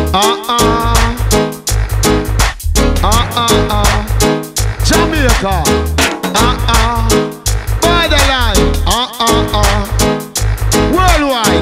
Jamaica. Borderline. Worldwide.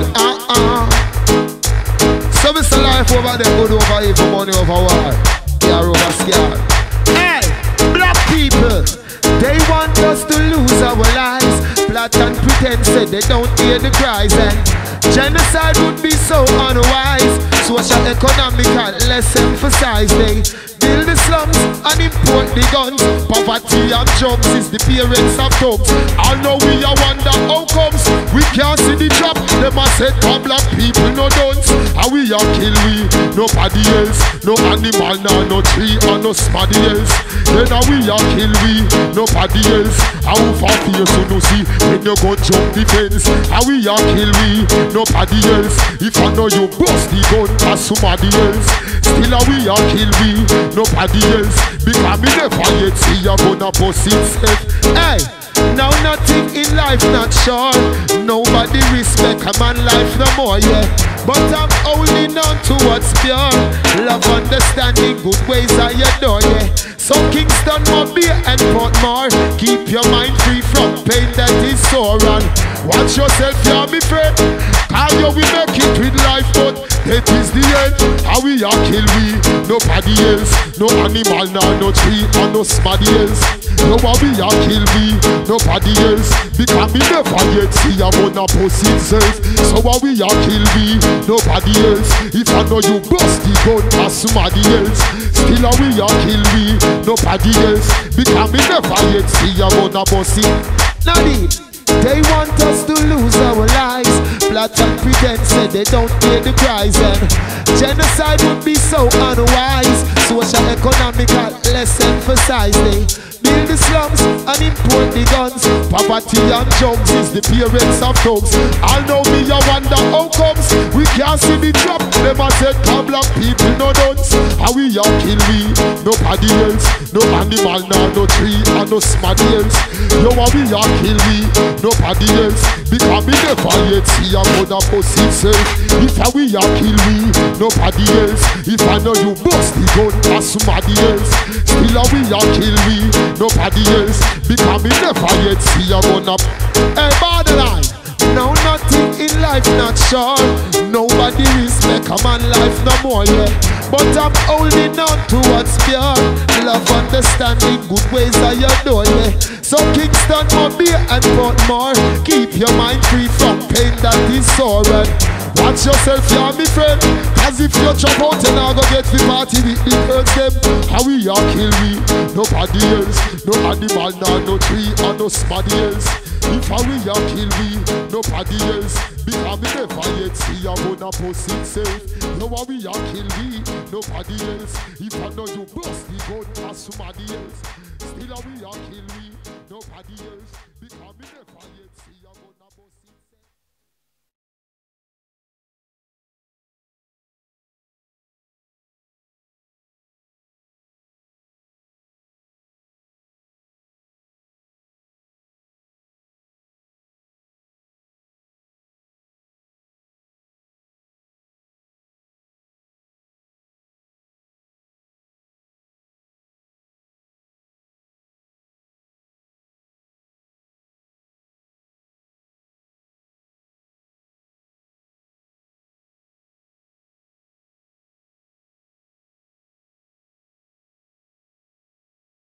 So Mr. Life over there, good over here for money over war. Yeah, over scare. Hey, black people, they want us to lose our lives. Plot and pretend said they don't hear the cries, and genocide would be so unwise. Social economical, less emphasized. They build the slums and import the guns. Poverty and drugs is the parents of thugs. I know we are wonder how comes we can't see the trap. Them a said come black people no dunce. And we are kill we, nobody else. No animal, no tree or no somebody else. Then we are kill we, nobody else. How far fear so no see when you go jump the fence. And we are kill we, nobody else. If I know you bust the gun as somebody else. Still we are kill we, nobody else. Because me never yet see you gonna bust itself. Hey, now nothing in life not sure. Nobody respect a man life no more, yeah. But I'm holding on to what's pure. Love, understanding, good ways are your door, yeah. So Kingston, Mobile and Portmore, keep your mind free from pain that is sore. And watch yourself, yeah, me friend. Cause you will make it with life, but that is the end. How we are kill we, nobody else. No animal, no tree, or no somebody else. No we are kill we, nobody else. Because me never yet see a gonna post itself. So we are kill we, nobody else. If I know you bust the gun as somebody else. Still we are kill we, nobody else. Because me never yet see a gonna bust it. Nadine, they want us to lose our lives. Plot and pretend said they don't hear the cries, and genocide would be so unwise. Social economical, less emphasized. They build the slums and import the guns. Poverty and drugs is the parents of thugs. I know me I wonder how comes we can't see the drop. Them a said come black people no dunce. How we are kill we, nobody else. No animal, no tree, and no somebody else. Yo, how we are kill we, nobody else. Because me never yet see a mother post itself. If we are kill we, nobody else. If I know you bust the gun as somebody else. Still we are kill we, nobody else. Because me never yet see a gun up. Hey, borderline. Now nothing in life not sure. Nobody respect a man life no more, yeah. But I'm holding on to what's pure. Love, understanding, good ways are your door, yeah. So Kingston, Mobile and Portmore, keep your mind free from pain that is sore. And watch yourself, yeah, me friend. As if you jump out and I go get the party with the girls them. How we are kill we, nobody else. No animal, no tree or no somebody else. If we are kill we, nobody else. Because me never yet see a gonna post itself. No we are kill we, nobody else. If I know you bust the gun as somebody else. Still we are kill we, nobody else. Because me never